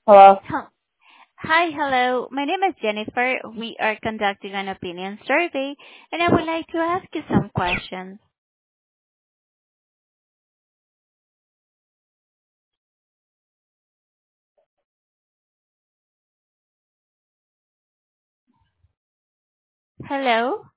Hello. Hel- Hi, hello. My name is Jennifer. We are conducting an opinion survey, and I would like to ask you some questions. Hello?